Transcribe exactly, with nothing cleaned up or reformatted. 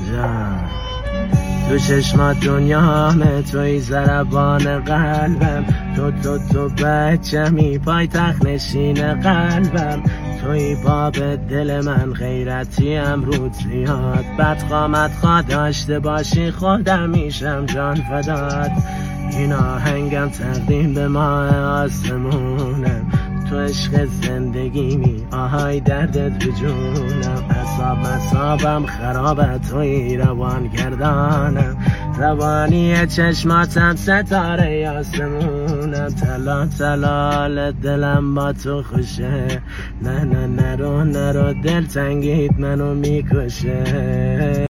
جان تو چشمات دنیامه، توی ضربان قلبم، تو تو تو بچمی پای تخت نشین قلبم، توی باب دل من غیرتیم رود زیاد، بدقامت خواه داشته باشی خودم میشم جان فدات، این آهنگم تقدیم به ماه آسمونم، تو عشق زندگیمی آهای دردت به جونم، اصاب مصابم خرابه توی روان گردانم، روانی چشماتم ستاره آسمونم، تلا تلال دلم با تو خوشه، نه نه نرو نرو دل تنگید منو میکشه.